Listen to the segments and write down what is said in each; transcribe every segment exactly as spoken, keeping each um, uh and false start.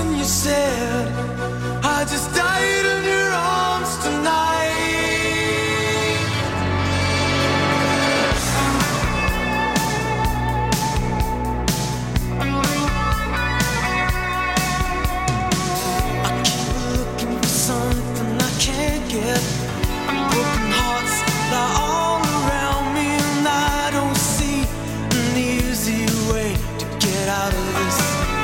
something you said. I just died in your arms tonight. I keep looking for something I can't get. Broken hearts lie all around me, and I don't see an easy way to get out of this.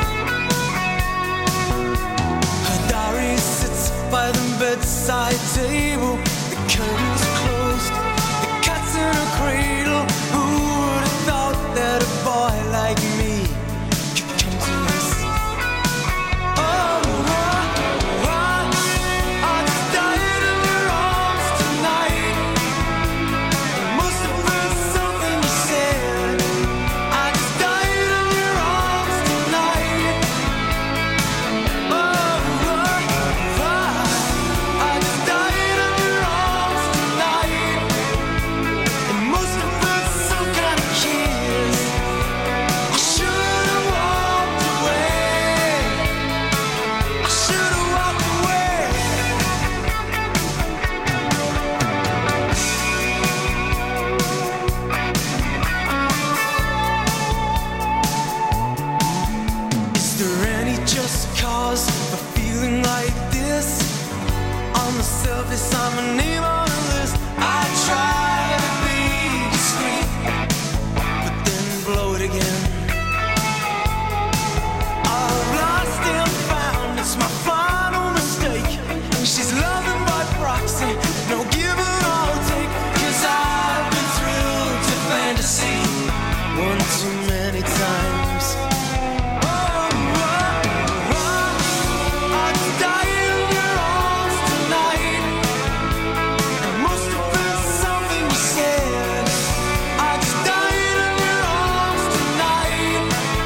Her diary sits by the bedside table. The curtains are closed, the cat's in a cradle. Who would have thought that a boy like me could come to this? Oh, I, I, I just died in your arms tonight. It must have been something you said. I just died in your arms tonight. Oh, I, I just died in your arms tonight. It must have been some kind of kiss. I should have walked away. I should have walked away. Is there any just cause for feeling like this? On the surface, I'm a name on a list. I try to be discreet, but then blow it again. I've lost and found, it's my final mistake. She's loving by proxy, no give and I'll take. Cause I've been thrilled to fantasy one too many times. Oh, I, I, I just died in your arms tonight. It must have been something you said. I just died in your arms tonight.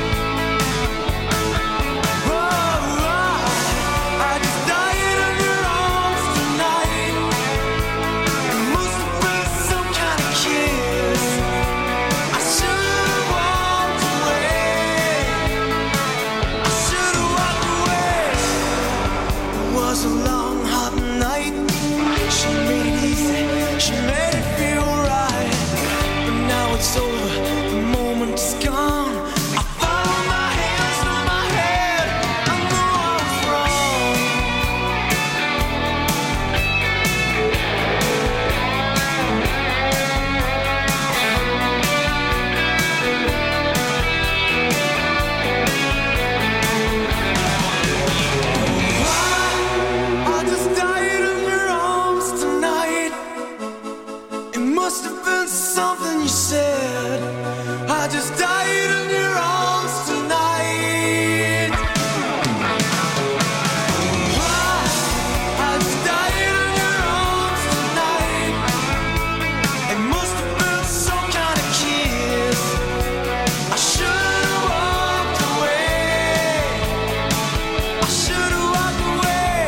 Oh, I, I just died in your arms tonight. It must have been some kind of kiss. I should have walked away. I should have walked away. It was a long, hot night. She made it easy. She made it feel right. But now it's over. The moment is gone. I found my hands through my head. I know I was wrong. I, I just died in your arms tonight. It must have been something you said. I just died in your arms tonight. I, I just died in your arms tonight. It must have been some kind of kiss. I should have walked away. I should have walked away.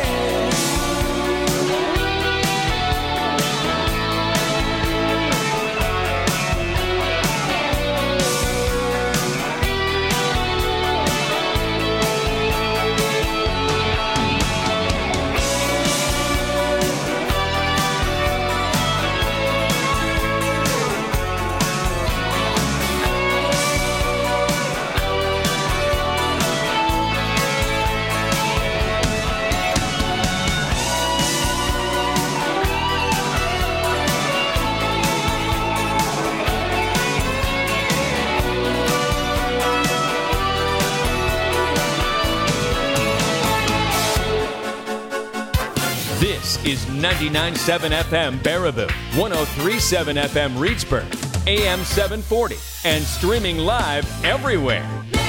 This is ninety-nine point seven F M Baraboo, one oh three point seven F M Reedsburg, A M seven forty, and streaming live everywhere.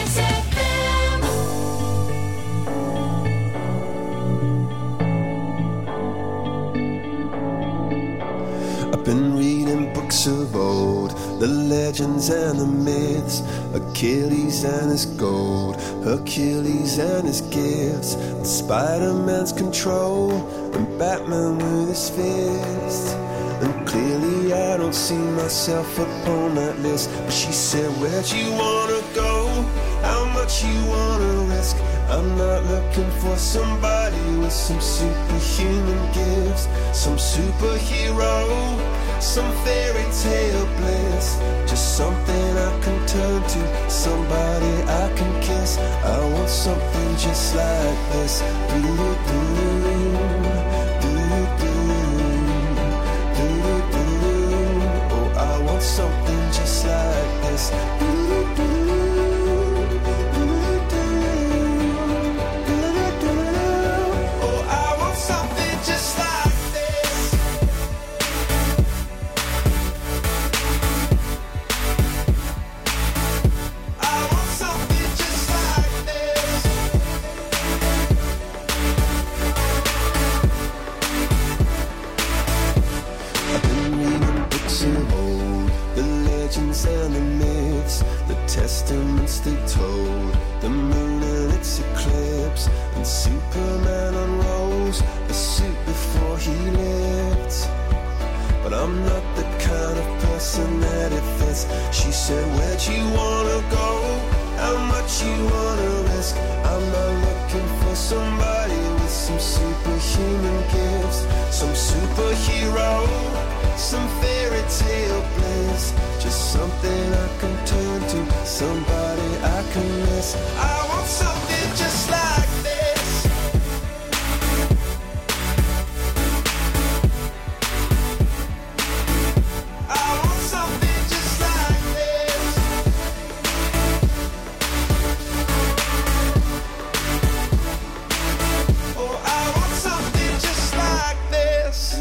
I've been reading books of old, the legends and the myths, Achilles and his gold, Hercules and his gifts, and Spider-Man's control, and Batman with his fists. And clearly I don't see myself upon that list. But she said, where'd you wanna go? How much much you wanna risk. I'm not looking for somebody with some superhuman gifts, some superhero, some fairy tale bliss. Just something I can turn to, somebody I can kiss. I want something just like this. Do-do-do, do-do-do, do-do-do. Oh, I want something just like this. Do-do-do. And the myths, the testaments they told, the moon and its eclipse, and Superman unrolls a suit before he lived. But I'm not the kind of person that it fits. She said, where'd you wanna go? How much you wanna risk? I'm not looking for somebody with some superhuman gifts, some superhero, some fairy tale bliss. Just something I can turn to, somebody I can miss. I want something just like this. I want something just like this. Oh, I want something just like this.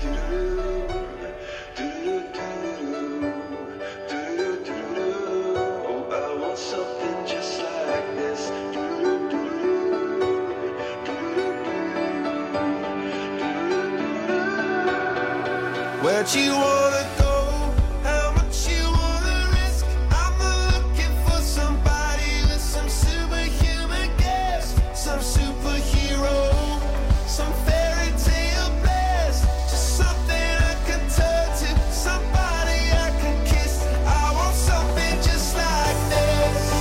Where'd you wanna go? How much you wanna risk? I'm not looking for somebody with some superhuman gifts, some superhero, some fairy tale bliss. Just something I can turn to, somebody I can kiss. I want something just like this.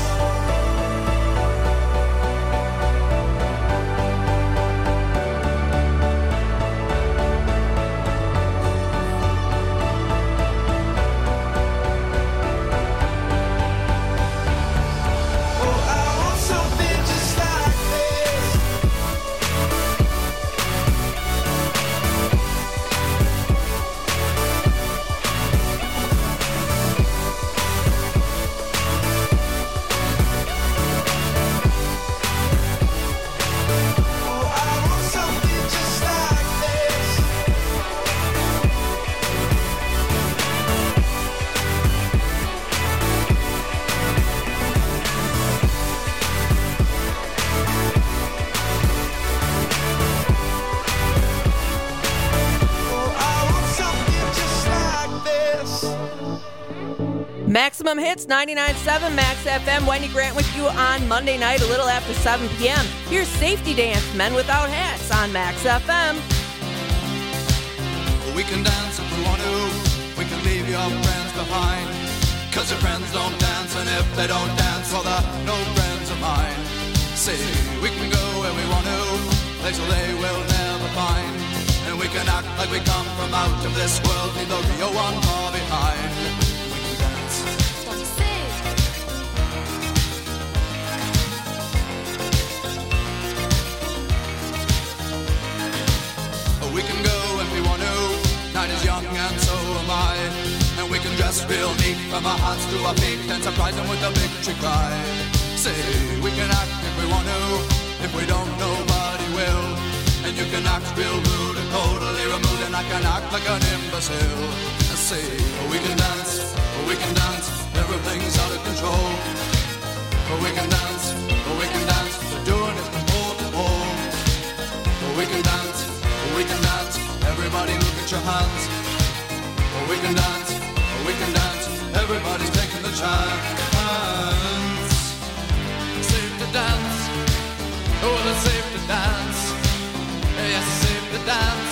Maximum Hits, ninety-nine point seven Max F M. Wendy Grant with you on Monday night, a little after seven p.m. Here's Safety Dance, Men Without Hats on Max F M. We can dance if we want to. We can leave your friends behind. Cause your friends don't dance, and if they don't dance, well, they're no friends of mine. See, we can go where we want to, places they will never find. And we can act like we come from out of this world, leave the real one far behind. We can go if we want to, night is young and so am I. And we can dress real neat from our hearts to our feet and surprise them with a victory cry. Say, we can act if we want to, if we don't nobody will. And you can act real rude and totally removed, and I can act like an imbecile. And say, we can dance, we can dance, everything's out of control. We can dance, we can dance, we're doing it from pole to pole. We can dance, we can dance, everybody look at your hands. We can dance, we can dance, everybody's taking the chance. Safe to dance, oh, it's safe to dance. Yes, it's safe to dance.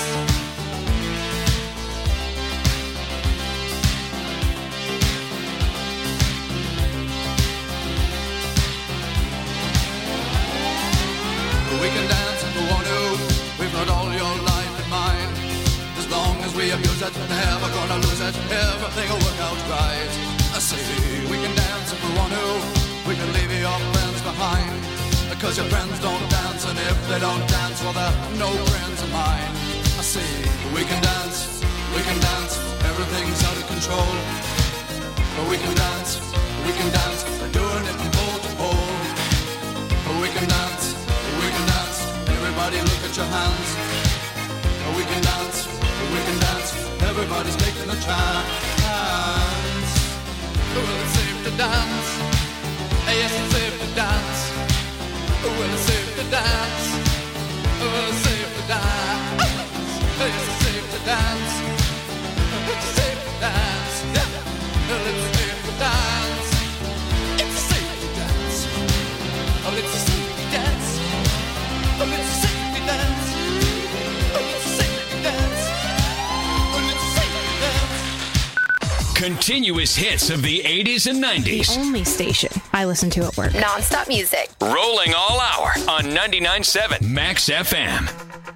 we can dance if we want to. We've got all your life in mind. As long as we abuse it, never gonna lose it. Everything will work out right. I say we can dance if we want to. We can leave your friends behind. Because your friends don't dance, and if they don't dance, well, they're no friends of mine. I say we can dance, we can dance. Everything's out of control. But we can dance, we can dance. We're doing it from pole to pole. But we can dance, we can dance. Everybody look at your hands. But we can dance, we can dance. Everybody's taking a chance. Well, it's safe to dance. Yes, it's safe to dance. Well, it's safe to dance. Well, it's safe to dance. It's safe to dance. It's safe to dance. Yeah. Well, it's safe to dance. It's safe to dance. Oh, it's safe to dance. Oh, it's safe to dance. Oh, it's safe to dance. Oh, it's safe to dance. Continuous hits of the eighties and nineties. The only station I listen to at work. Non-stop music. Rolling all hour on ninety-nine point seven Max F M.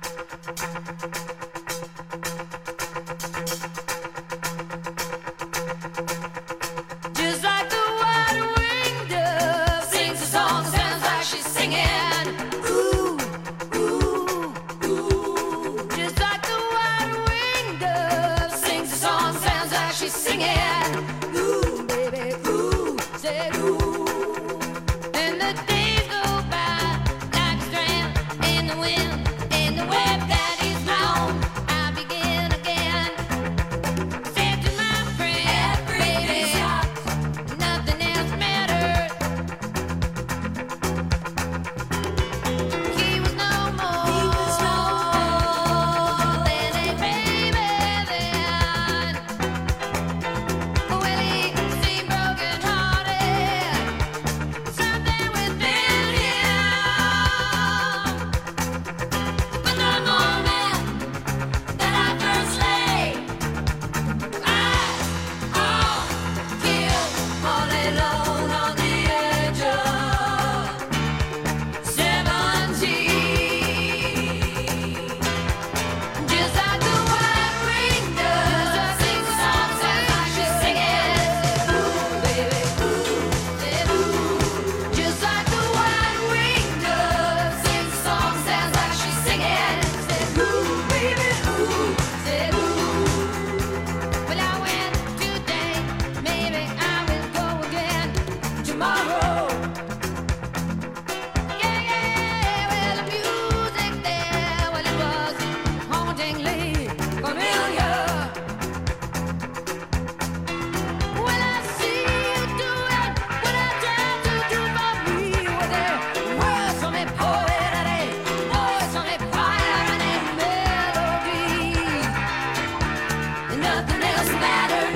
Just like the white-winged dove sings a song, sounds like she's singing. Ooh, ooh, ooh. Just like the white-winged dove sings a song, sounds like she's singing. Ooh, baby, ooh, say ooh. And the days go by like a strand in the wind, in the web that is blown. I begin again. Said to my friend, baby, nothing else matters. He was no more than a baby then. Well, he seemed broken-hearted. Something within him. But the moment that I first laid eyes on him, all alone on the edge of seventeen. Just like the white-winged dove sings a song, sounds like she's singing. Ooh, baby, ooh, said ooh. Just like the white-winged dove sings a song, sounds like she's singing. Said ooh, baby, ooh, said ooh. Well, I went today, maybe I will go again tomorrow. Yeah, yeah, well, the music there, well, it was hauntingly familiar. Well, I see you do it when I try to do for me. Well, there was some poetry, was some fire and a melody, and nothing else mattered.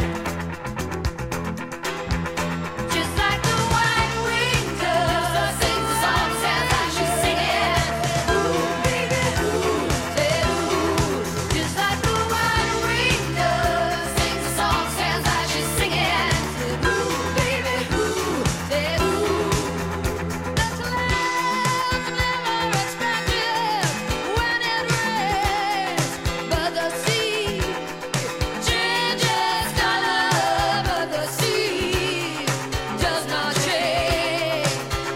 Just like the white-winged dove sings a song, sounds like she's singing. Ooh, baby, ooh, said ooh. Just like the white-winged dove sings a song, sounds like she's singing. Said ooh, baby, ooh, said ooh. The clouds never expected when it rains, but the sea changes color, but the sea does not change.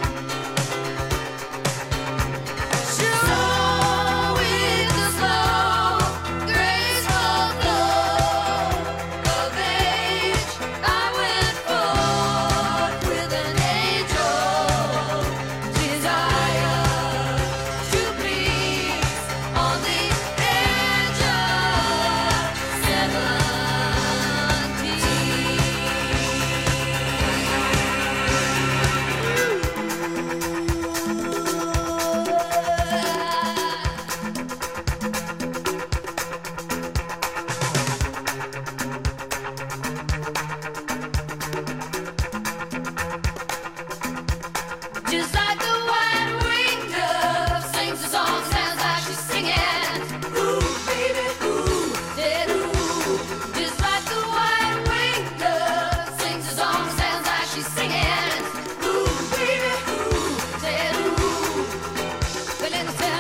So with the slow, graceful flow of age, I went forth with an angel desire to please on the edge of Just like the white-winged dove sings a song, sounds like she's singing. Ooh, baby, ooh, said ooh. Just like the white-winged dove sings a song, sounds like she's singing. Ooh, baby, ooh, said ooh. But in the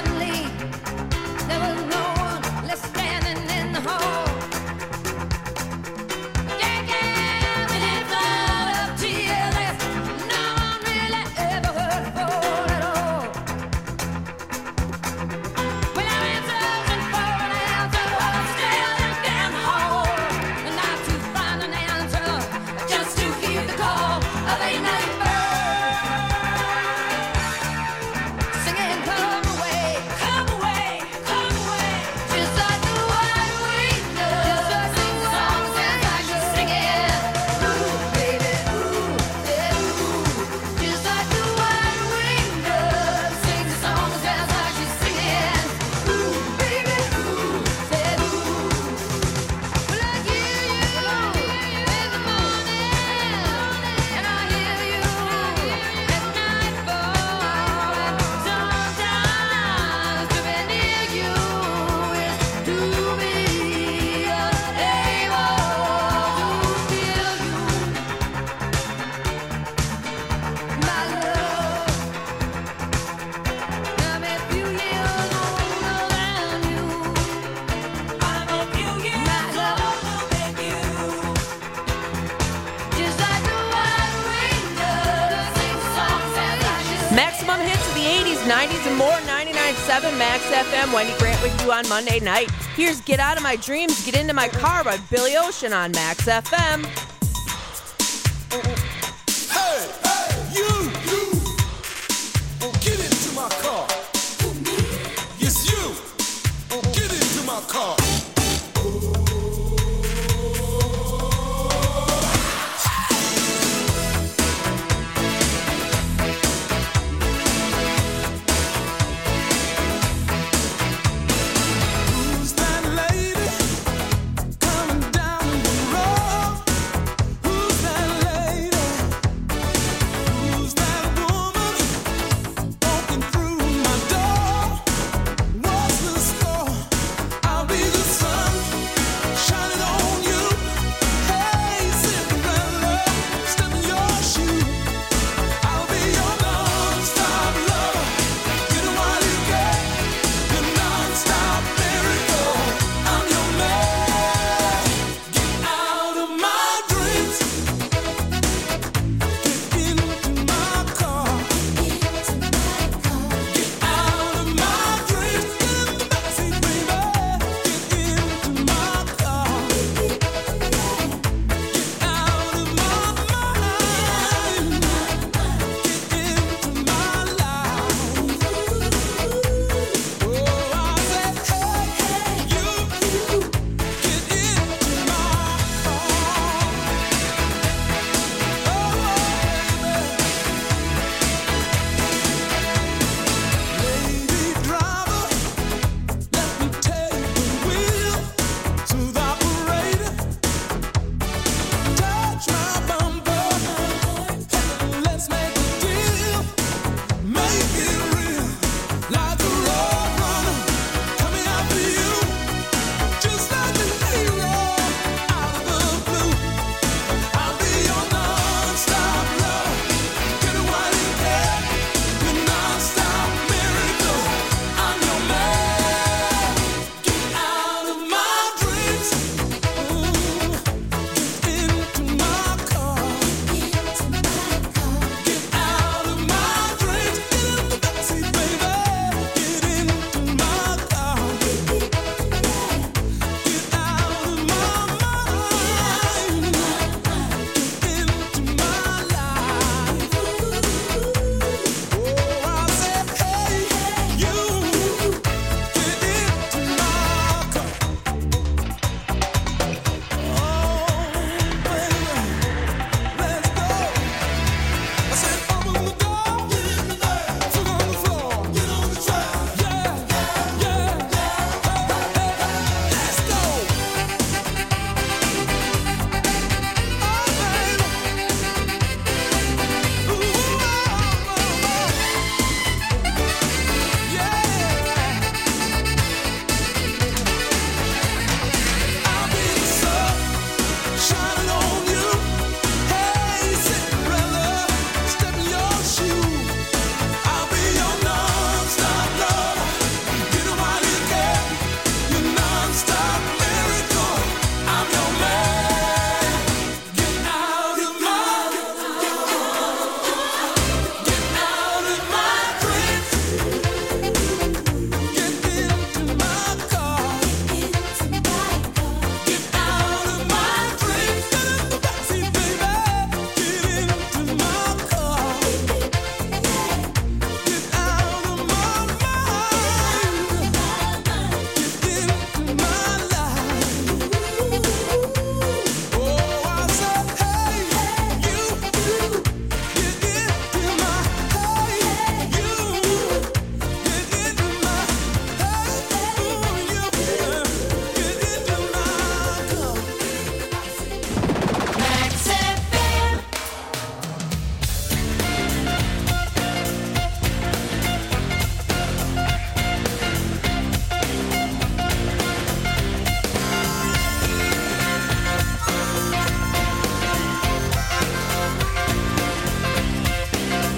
eighties, nineties, and more. ninety-nine point seven Max F M. Wendy Grant with you on Monday night. Here's Get Out of My Dreams, Get Into My Car by Billy Ocean on Max F M. Hey, hey, you, you, get into my car. Yes, you, get into my car.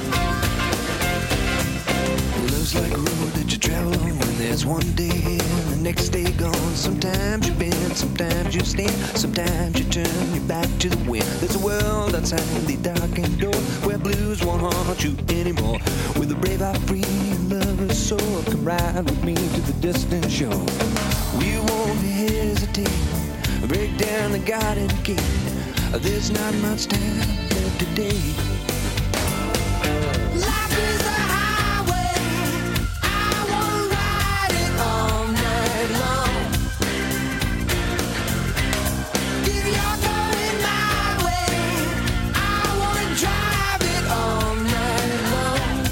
There's one day in the next day gone. Sometimes you bend, sometimes you stand, sometimes you turn your back to the wind. There's a world outside the darkened door where blues won't haunt you anymore. With a brave heart free and lover's soul, come ride with me to the distant shore. We won't hesitate, break down the garden gate. There's not much time left today. Life is a highway, I wanna ride it all night long. If you're going my way, I wanna drive it all night long.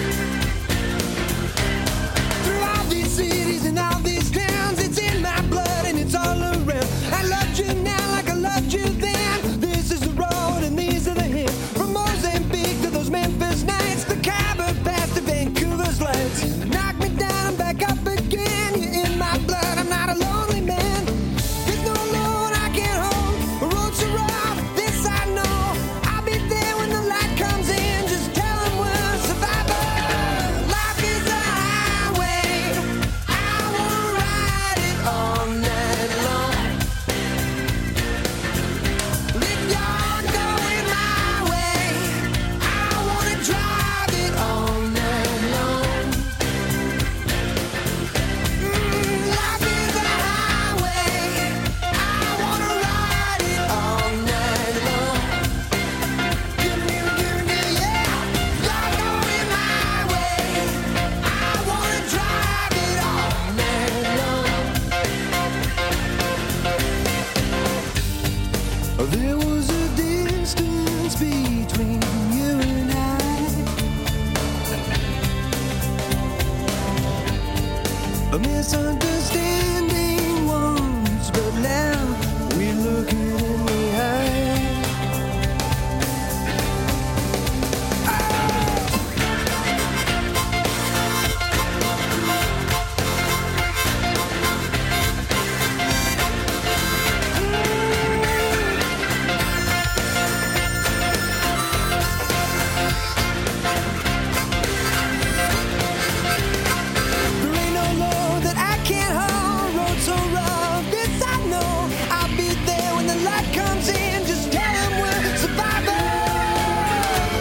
Through all these cities and all these towns, it's in my blood and it's all around. I loved you now like I loved you then. This is the road and these are the hills. From Mozambique to those Memphis nights, the Khyber Pass to Vancouver's lights. Knock me down and back up again. You're in my blood, I'm not a lonely man. There's no load I can't hold. The road's so rough, this I know. I'll be there when the light comes in. Just tell them we're survivors. Life is a highway, I wanna ride it all night long. If you're going my way, I wanna drive it all night long. Mm, life is a highway, I wanna ride it all night long. Give me, give me, yeah. You're going my way, I wanna drive it all night long. There was a distance between you and I, a misunderstanding once, but now we're looking in the eye. There ain't no load that I can't hold. Road so rough, this I know. I'll be there when the light comes in. Just tell them we're survivors.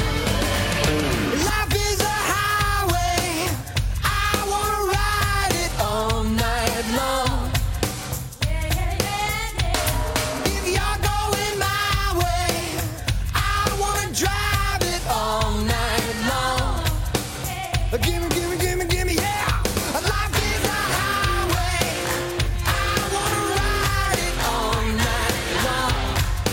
Life is a highway, I wanna ride it all night long. If you're going my way, I wanna drive it all night long. Gimme, gimme, gimme, gimme, yeah. Life is a highway, I wanna ride it all night long.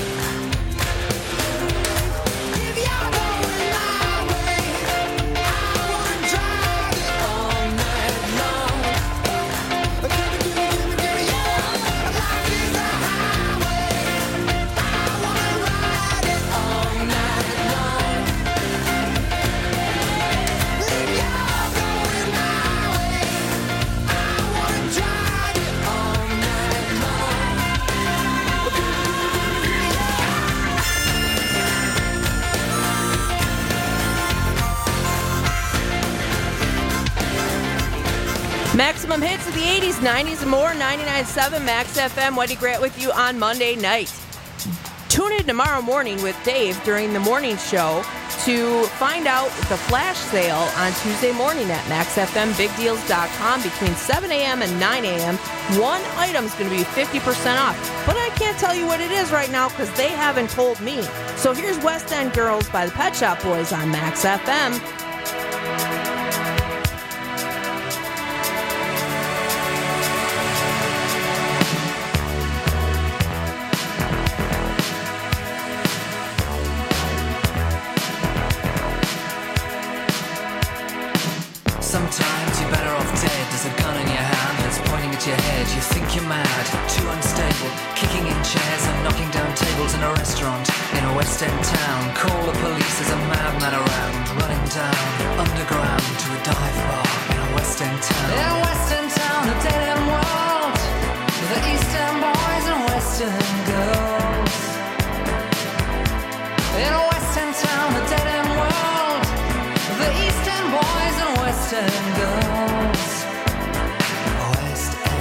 If you're going my way, I wanna drive it all night long. Gimme, gimme, gimme, gimme, yeah. Life is a highway, I wanna ride it all night long. If you're going my way, I wanna drive it all night long. Maximum hits of the eighties, nineties, and more. ninety-nine point seven Max F M. Wendy Grant with you on Monday night. Tune in tomorrow morning with Dave during the morning show to find out the flash sale on Tuesday morning at max f m big deals dot com between seven a.m. and nine a.m. One item's going to be fifty percent off, but I can't tell you what it is right now because they haven't told me. So here's West End Girls by the Pet Shop Boys on Max F M. Sometimes you're better off dead. There's a gun in your hand that's pointing at your head. You think you're mad, too unstable, kicking in chairs and knocking down tables in a restaurant in a West End town. Call the police, there's a madman around, running down underground to a dive bar in a West End town. In a West End town, a dead end world, with the East End boys and West End girls. In a West End town, a dead end world, with the East End boys and West End girls. West End.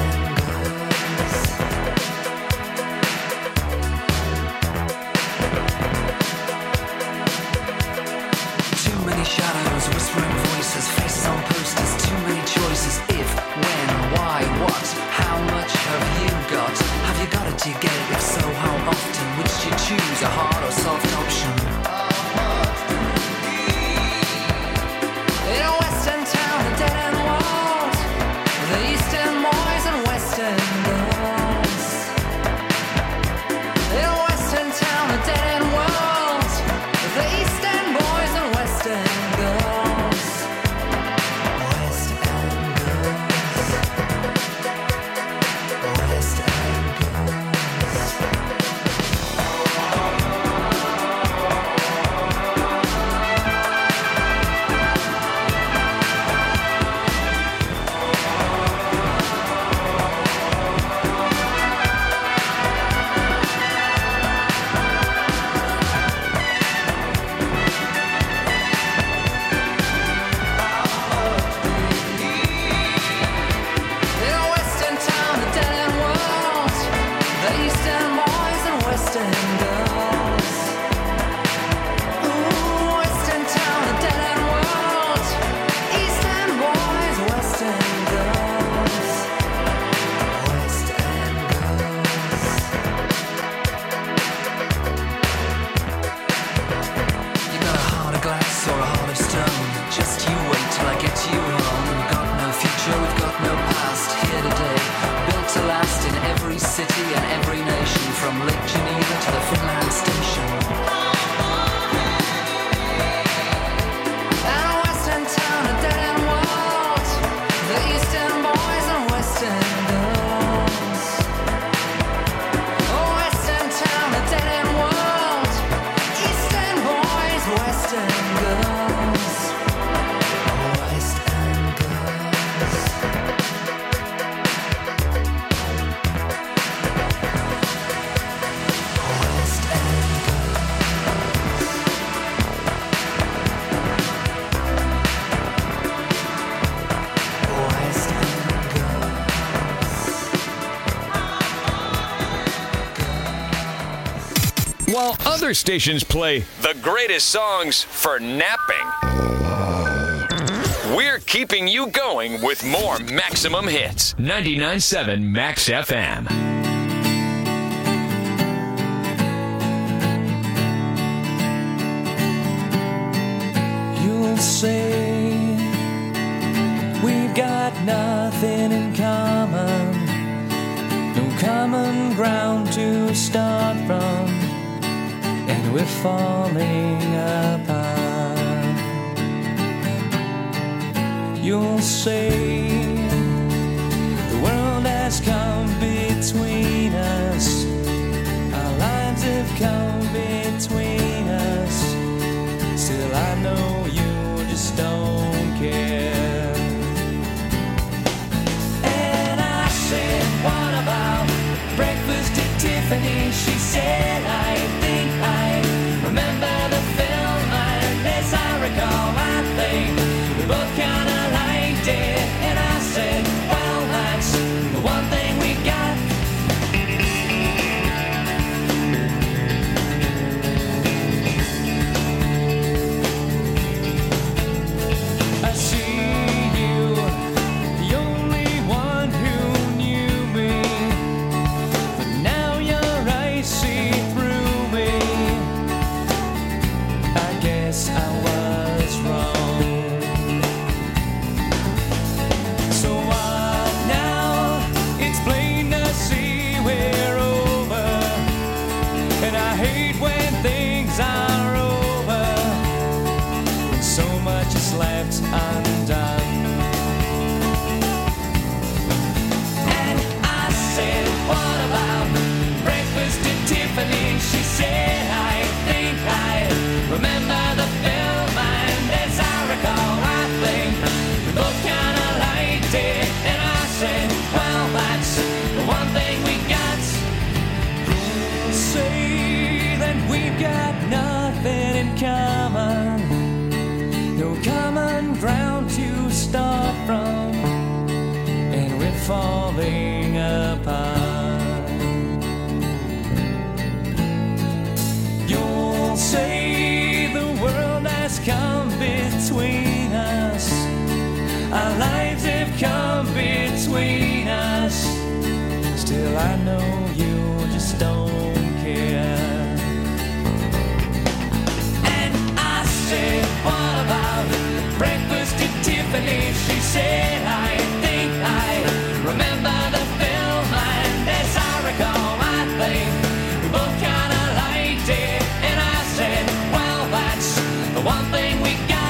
other stations play the greatest songs for napping. We're keeping you going with more Maximum Hits. ninety-nine point seven Max F M. You'll say we've got nothing in common, no common ground to start from, and we're falling apart. You'll say the world has come between us, our lives have come between us. Still I know you just don't care. And I said, what about breakfast at Tiffany? She said, I think I remember the film, and as I recall, I think we both kinda liked it. And I said, well, that's the one thing we got. I see you, the only one who knew me, but now your eyes see through me. I guess I was wrong. So what now? It's plain to see we're over, and I hate when things are over, when so much is left undone. And I said, what about breakfast at Tiffany? She said, I think I remember the film, and as I recall, I think we both kinda liked it. And I said, well, that's the one thing we got. You'll say that we've got nothing in common, no common ground to start from, and we're falling apart. You'll say the world has come between us, our lives have come between us. Still I know you just don't care. And I said, what about breakfast at Tiffany? She said, I think I remember the film, and as I recall, I think we both kinda liked it. And I said, well, that's the one thing we got.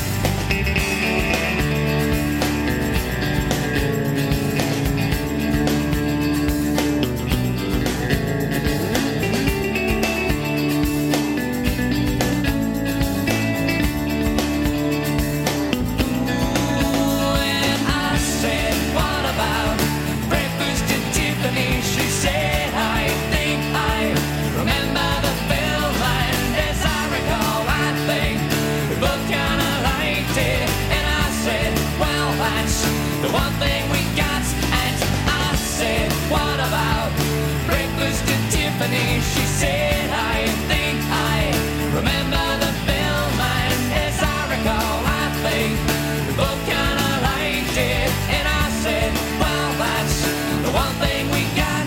And I said, what about breakfast at Tiffany? She said, I think I remember the film, and as I recall, I think we both kinda liked it. And I said, well, that's the one thing we got. And I said, what about breakfast at Tiffany? She said, I think I remember the film, and as I recall, I think we both kinda liked it. And I said, well, that's the one thing we got.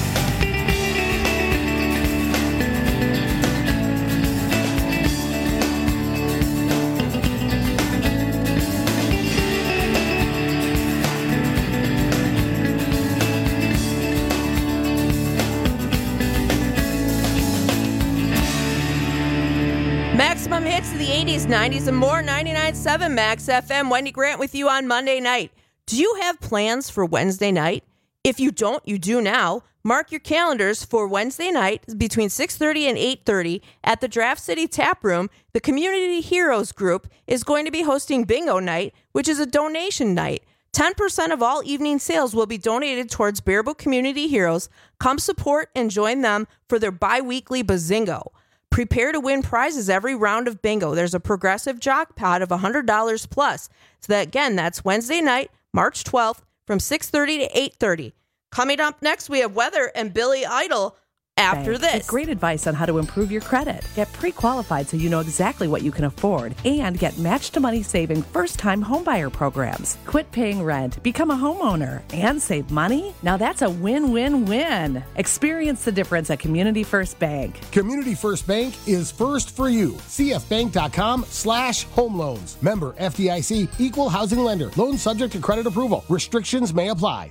Maximum hits of the eighties, nineties, and more. ninety-nine point seven Max F M. Wendy Grant with you on Monday night. Do you have plans for Wednesday night? If you don't, you do now. Mark your calendars for Wednesday night between six thirty and eight thirty at the Draft City Tap Room. The Community Heroes Group is going to be hosting Bingo Night, which is a donation night. ten percent of all evening sales will be donated towards Baraboo Community Heroes. Come support and join them for their bi-weekly Bazingo. Prepare to win prizes every round of bingo. There's a progressive jackpot of one hundred dollars plus. So that, again, that's Wednesday night, March twelfth, from six thirty to eight thirty. Coming up next, we have weather and Billy Idol after Bank. this. Get great advice on how to improve your credit. Get pre-qualified so you know exactly what you can afford. And get match-to-money saving first-time homebuyer programs. Quit paying rent, become a homeowner, and save money? Now that's a win-win-win. Experience the difference at Community First Bank. Community First Bank is first for you. C F bank dot com slash home loans. Member F D I C, equal housing lender. Loan subject to credit approval. Restrictions may apply.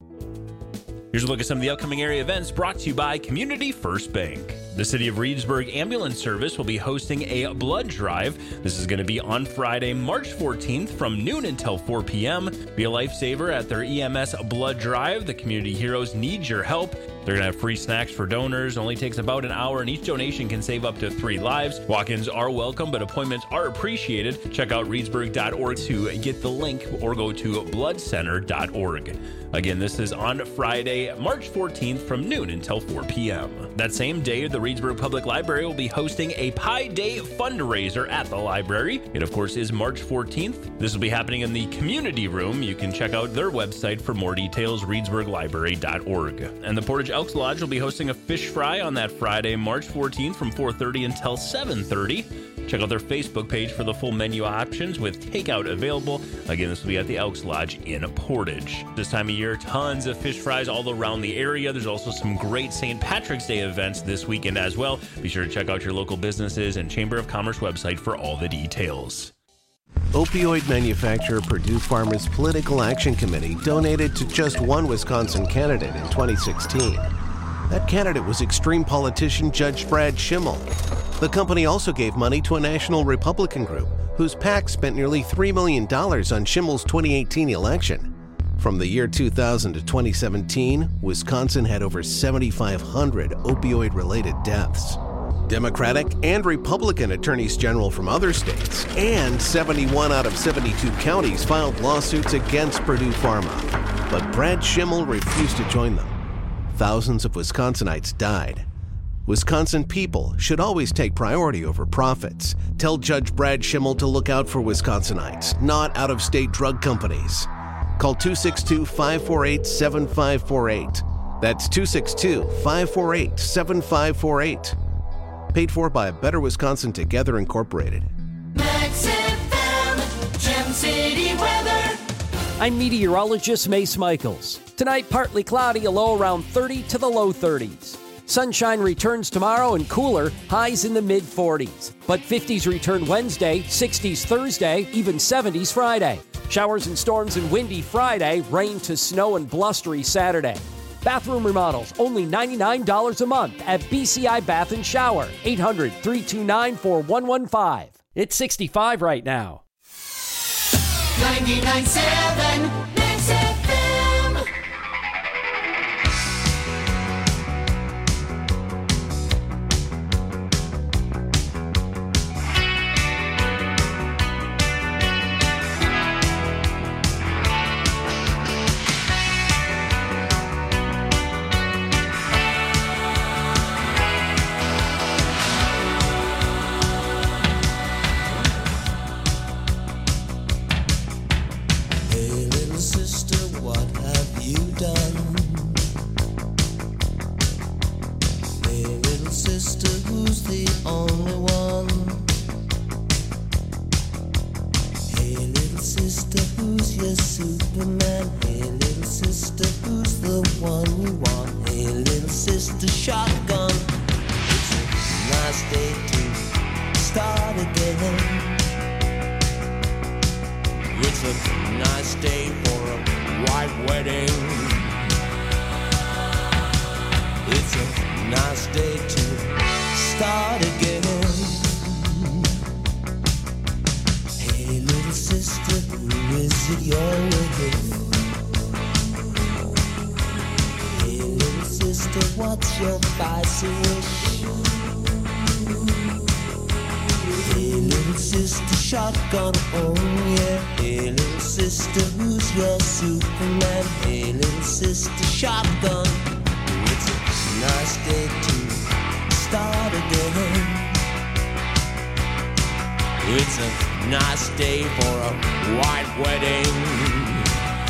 Here's a look at some of the upcoming area events brought to you by Community First Bank. The City of Reedsburg Ambulance Service will be hosting a blood drive. This is going to be on Friday, March fourteenth from noon until four p.m. Be a lifesaver at their E M S blood drive. The community heroes need your help. They're going to have free snacks for donors. It only takes about an hour, and each donation can save up to three lives. Walk-ins are welcome, but appointments are appreciated. Check out reedsburg dot org to get the link or go to blood center dot org. Again, this is on Friday, March fourteenth from noon until four p.m. That same day, the Reedsburg Public Library will be hosting a Pi Day fundraiser at the library. It, of course, is March fourteenth. This will be happening in the community room. You can check out their website for more details, reedsburg library dot org. And the Portage Elks Lodge will be hosting a fish fry on that Friday, March fourteenth from four thirty until seven thirty. Check out their Facebook page for the full menu options with takeout available. Again, this will be at the Elks Lodge in Portage. This time of year, tons of fish fries all around the area. There's also some great Saint Patrick's Day events this weekend as well. Be sure to check out your local businesses and Chamber of Commerce website for all the details. Opioid manufacturer Purdue Pharma's Political Action Committee donated to just one Wisconsin candidate in twenty sixteen. That candidate was extreme politician Judge Brad Schimmel. The company also gave money to a national Republican group whose PAC spent nearly three million dollars on Schimmel's twenty eighteen election. From the year two thousand to twenty seventeen, Wisconsin had over seven thousand five hundred opioid-related deaths. Democratic and Republican attorneys general from other states and seventy-one out of seventy-two counties filed lawsuits against Purdue Pharma. But Brad Schimmel refused to join them. Thousands of Wisconsinites died. Wisconsin people should always take priority over profits. Tell Judge Brad Schimmel to look out for Wisconsinites, not out-of-state drug companies. Call two six two, five four eight, seven five four eight. That's two six two, five four eight, seven five four eight. Paid for by Better Wisconsin Together Incorporated. Max F M, Gem City weather. I'm meteorologist Mace Michaels. Tonight, partly cloudy, a low around thirty to the low thirties. Sunshine returns tomorrow and cooler, highs in the mid forties. But fifties return Wednesday, sixties Thursday, even seventies Friday. Showers and storms and windy Friday, rain to snow and blustery Saturday. Bathroom remodels, only ninety-nine dollars a month at B C I Bath and Shower. eight hundred, three two nine, four one one five. It's sixty-five right now. ninety-nine point seven Max F M.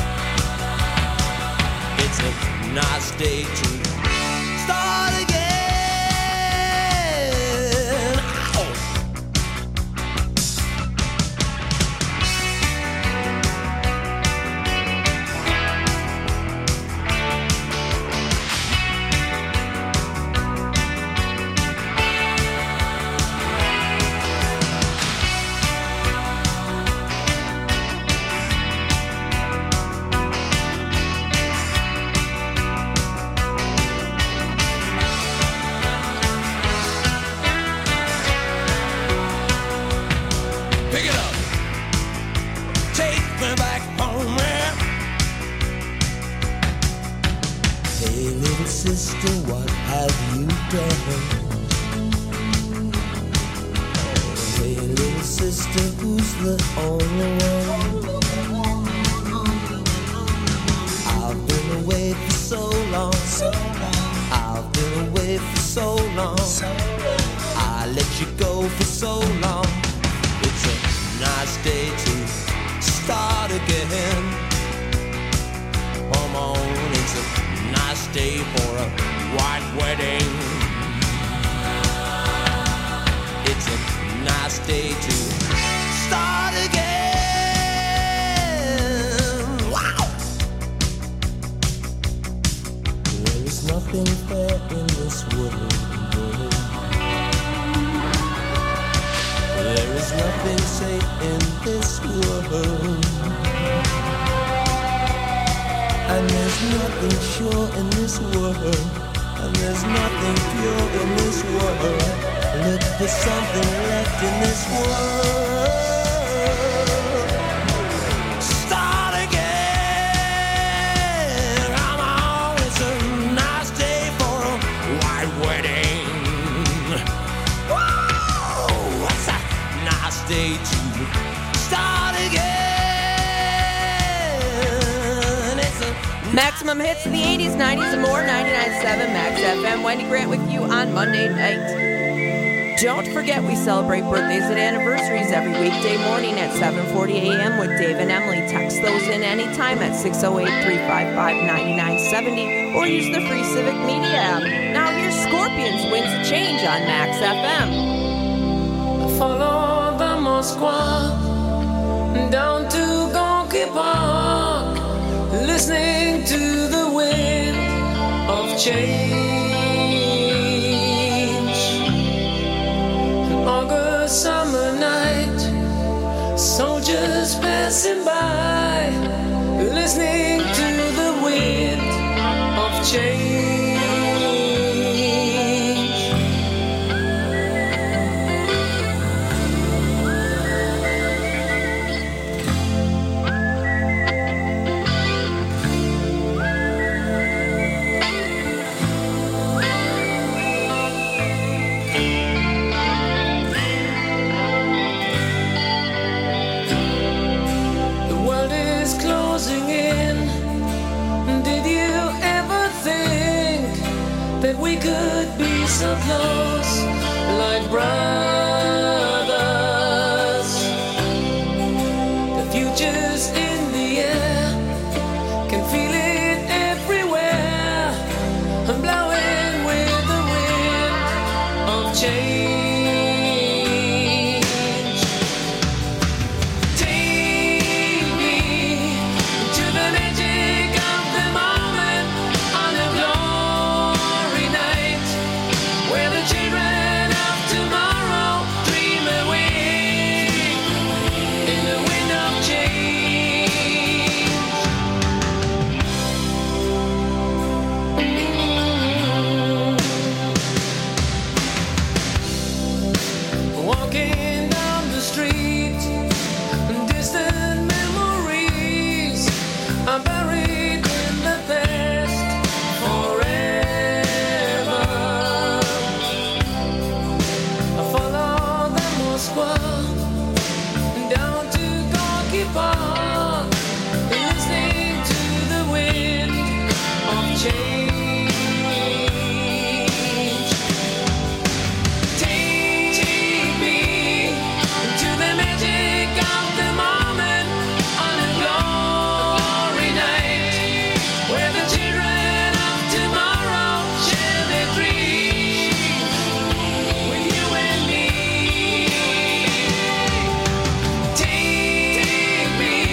Nice day to start again. sister, what have you done? Hey, little sister, who's the only one? I've been away for so long. I've been away for so long. I let you go for so long. It's a nice day to start again. Come on, it's a nice day for a white wedding. It's a nice day to start again. Wow! There is nothing fair in this world. There is nothing safe in this world. And there's nothing sure in this world. And there's nothing pure in this world. Look for something left in this world. Start again. Come on, it's a nice day for a white wedding. Whoa, it's a nice day to start again. Maximum hits of the eighties, nineties, and more. ninety-nine point seven Max F M. Wendy Grant with you on Monday night. Don't forget we celebrate birthdays and anniversaries every weekday morning at seven forty a.m. with Dave and Emily. Text those in anytime at six oh eight, three five five, nine nine seven oh or use the free Civic Media app. Now here's Scorpions Wins the Change on Max F M. Follow the Moskwa down to Gonky Park, listening to the wind of change. An August summer night, soldiers passing by, listening to the wind of change. We could be so close, like brothers. The future's in the air, can feel it everywhere. I'm blowing with the wind of change. Take me to the magic of the moment on a glory night, where the children of tomorrow dream away in the wind of change. Walking down the street, distant memories are buried in the past forever. I follow the Moskwa down to Gonky Park, listening to the wind of change. Take me to the magic of the moment on a glory night, where the children of tomorrow share their dreams with you and me. Take me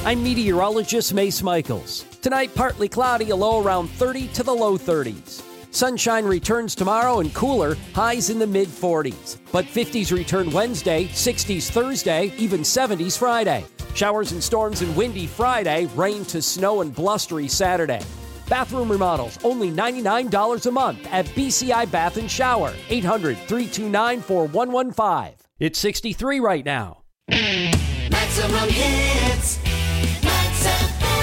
I'm meteorologist Mace Michaels. Tonight, partly cloudy, a low around thirty to the low thirties. Sunshine returns tomorrow and cooler, highs in the mid forties. But fifties return Wednesday, sixties Thursday, even seventies Friday. Showers and storms and windy Friday, rain to snow and blustery Saturday. Bathroom remodels, only ninety-nine dollars a month at B C I Bath and Shower. eight hundred, three two nine, four one one five. It's sixty-three right now. Maximum hits. Max F M.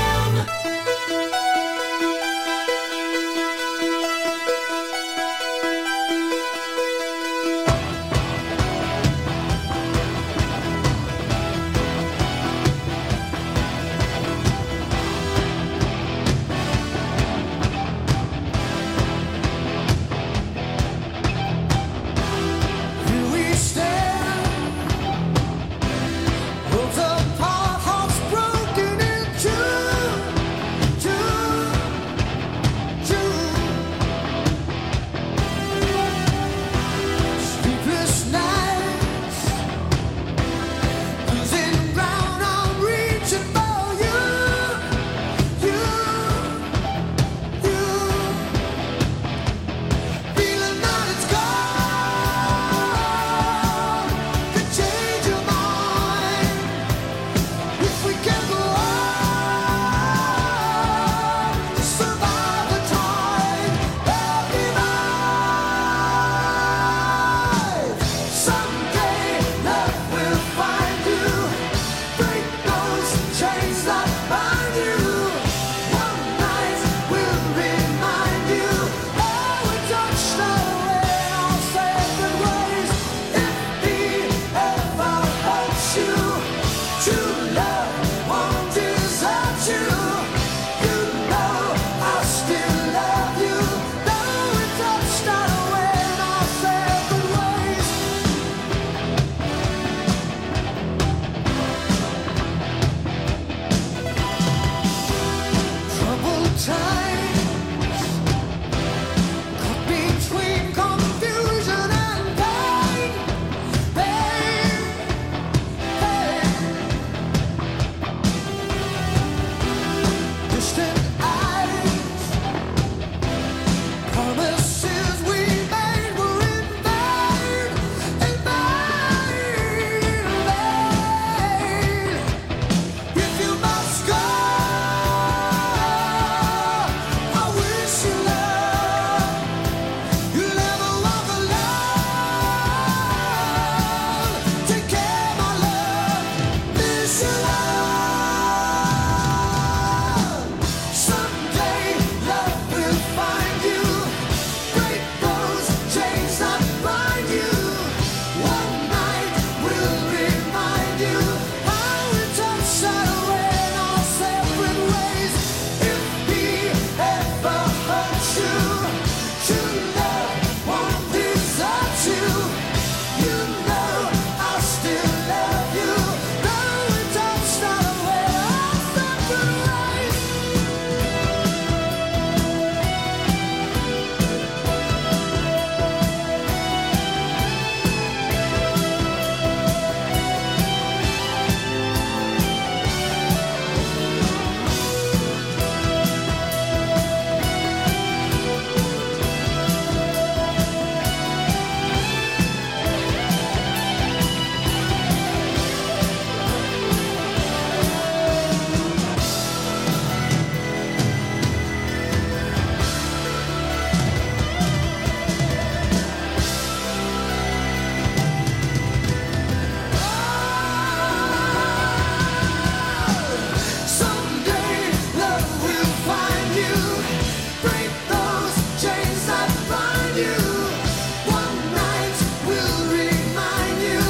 Here we stand, worlds apart, hearts broken in two, two, two. Sleepless nights, losing ground, I'm reaching for you, you, you. Feeling that it's gone, could change your mind if we can go on to survive the tide of life. Someday love will find you, break those chains that bind you. One night will remind you how we touched away our separate ways. If he ever hurts you, true love won't desert you. You know I still love you, though we touched away our separate ways. Troubled times, caught between confusion and pain, pain, pain. Distant eyes, promises we made were in vain, in vain, in vain. If you must go, I wish you love. You'll never walk alone. Take care, my love. Miss your love. Someday love will find you. Break those chains that bind you. One night will remind you how we touched away in our separate ways. If he ever hurts you, true love won't desert you. You know I still love you, though we touched away our separate ways. Someday love will find you. Break those chains that bind you. One night will remind you.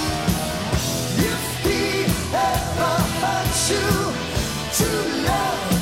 If he ever hurts you, true love